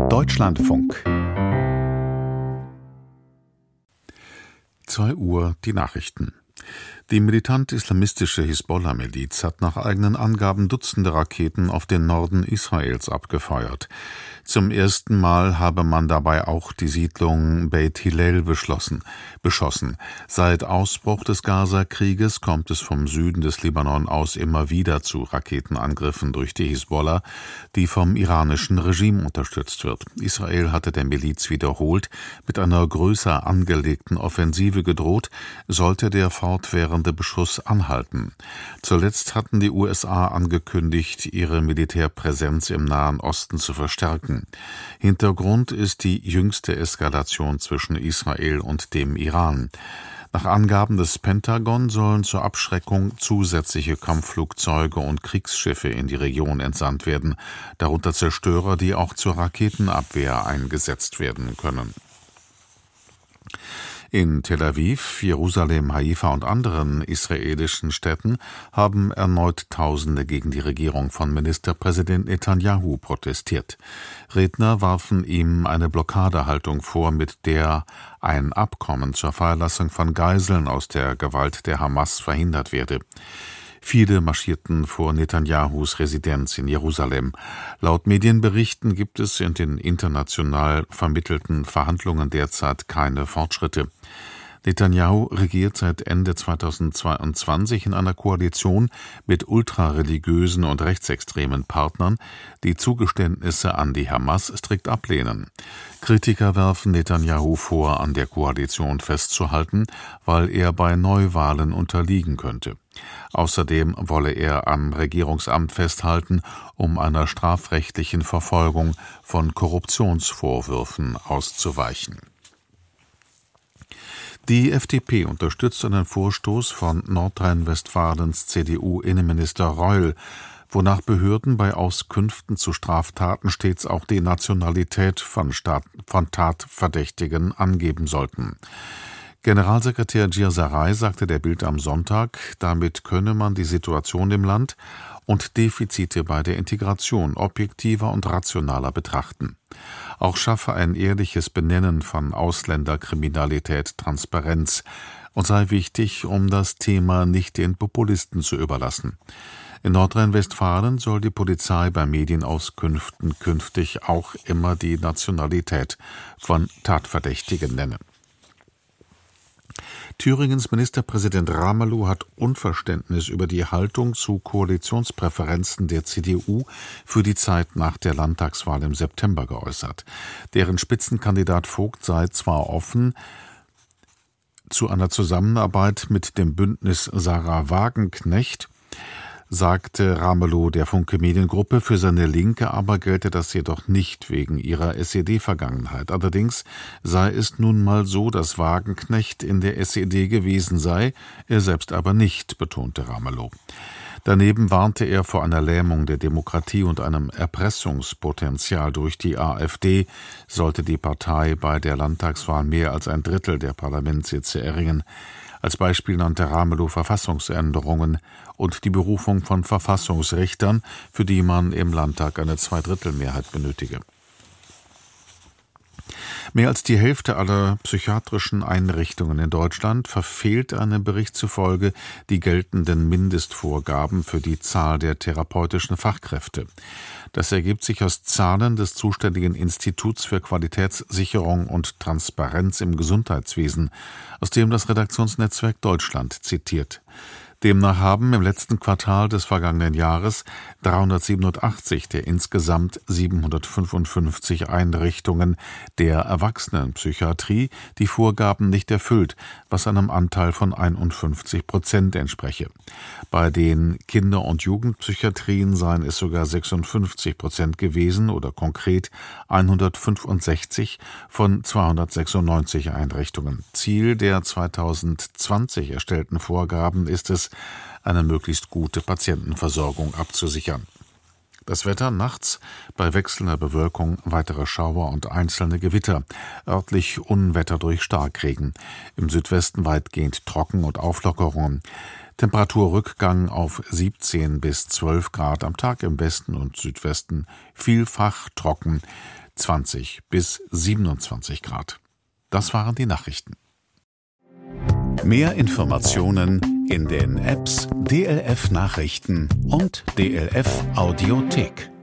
Deutschlandfunk. 2 Uhr die Nachrichten. Die militant-islamistische Hisbollah-Miliz hat nach eigenen Angaben Dutzende Raketen auf den Norden Israels abgefeuert. Zum ersten Mal habe man dabei auch die Siedlung Beit Hillel beschossen. Seit Ausbruch des Gaza-Krieges kommt es vom Süden des Libanon aus immer wieder zu Raketenangriffen durch die Hisbollah, die vom iranischen Regime unterstützt wird. Israel hatte der Miliz wiederholt mit einer größer angelegten Offensive gedroht, sollte der fortwährende Beschuss anhalten. Zuletzt hatten die USA angekündigt, ihre Militärpräsenz im Nahen Osten zu verstärken. Hintergrund ist die jüngste Eskalation zwischen Israel und dem Iran. Nach Angaben des Pentagon sollen zur Abschreckung zusätzliche Kampfflugzeuge und Kriegsschiffe in die Region entsandt werden, darunter Zerstörer, die auch zur Raketenabwehr eingesetzt werden können. In Tel Aviv, Jerusalem, Haifa und anderen israelischen Städten haben erneut Tausende gegen die Regierung von Ministerpräsident Netanyahu protestiert. Redner warfen ihm eine Blockadehaltung vor, mit der ein Abkommen zur Freilassung von Geiseln aus der Gewalt der Hamas verhindert werde. Viele marschierten vor Netanyahus Residenz in Jerusalem. Laut Medienberichten gibt es in den international vermittelten Verhandlungen derzeit keine Fortschritte. Netanyahu regiert seit Ende 2022 in einer Koalition mit ultrareligiösen und rechtsextremen Partnern, die Zugeständnisse an die Hamas strikt ablehnen. Kritiker werfen Netanyahu vor, an der Koalition festzuhalten, weil er bei Neuwahlen unterliegen könnte. Außerdem wolle er am Regierungsamt festhalten, um einer strafrechtlichen Verfolgung von Korruptionsvorwürfen auszuweichen. Die FDP unterstützt einen Vorstoß von Nordrhein-Westfalens CDU-Innenminister Reul, wonach Behörden bei Auskünften zu Straftaten stets auch die Nationalität von Tatverdächtigen angeben sollten. Generalsekretär Gir Sarai sagte der Bild am Sonntag, damit könne man die Situation im Land und Defizite bei der Integration objektiver und rationaler betrachten. Auch schaffe ein ehrliches Benennen von Ausländerkriminalität Transparenz und sei wichtig, um das Thema nicht den Populisten zu überlassen. In Nordrhein-Westfalen soll die Polizei bei Medienauskünften künftig auch immer die Nationalität von Tatverdächtigen nennen. Thüringens Ministerpräsident Ramelow hat Unverständnis über die Haltung zu Koalitionspräferenzen der CDU für die Zeit nach der Landtagswahl im September geäußert. Deren Spitzenkandidat Vogt sei zwar offen zu einer Zusammenarbeit mit dem Bündnis Sarah Wagenknecht, sagte Ramelow der Funke Mediengruppe, für seine Linke aber gelte das jedoch nicht wegen ihrer SED-Vergangenheit. Allerdings sei es nun mal so, dass Wagenknecht in der SED gewesen sei, er selbst aber nicht, betonte Ramelow. Daneben warnte er vor einer Lähmung der Demokratie und einem Erpressungspotenzial durch die AfD, sollte die Partei bei der Landtagswahl mehr als ein Drittel der Parlamentssitze erringen. Als Beispiel nannte Ramelow Verfassungsänderungen und die Berufung von Verfassungsrichtern, für die man im Landtag eine Zweidrittelmehrheit benötige. Mehr als die Hälfte aller psychiatrischen Einrichtungen in Deutschland verfehlt einem Bericht zufolge die geltenden Mindestvorgaben für die Zahl der therapeutischen Fachkräfte. Das ergibt sich aus Zahlen des zuständigen Instituts für Qualitätssicherung und Transparenz im Gesundheitswesen, aus dem das Redaktionsnetzwerk Deutschland zitiert. Demnach haben im letzten Quartal des vergangenen Jahres 387 der insgesamt 755 Einrichtungen der Erwachsenenpsychiatrie die Vorgaben nicht erfüllt, was einem Anteil von 51% entspreche. Bei den Kinder- und Jugendpsychiatrien seien es sogar 56% gewesen oder konkret 165 von 296 Einrichtungen. Ziel der 2020 erstellten Vorgaben ist es, eine möglichst gute Patientenversorgung abzusichern. Das Wetter nachts bei wechselnder Bewölkung weitere Schauer und einzelne Gewitter, örtlich Unwetter durch Starkregen, im Südwesten weitgehend trocken und Auflockerungen. Temperaturrückgang auf 17 bis 12 Grad am Tag im Westen und Südwesten, vielfach trocken, 20 bis 27 Grad. Das waren die Nachrichten. Mehr Informationen in den Apps DLF Nachrichten und DLF Audiothek.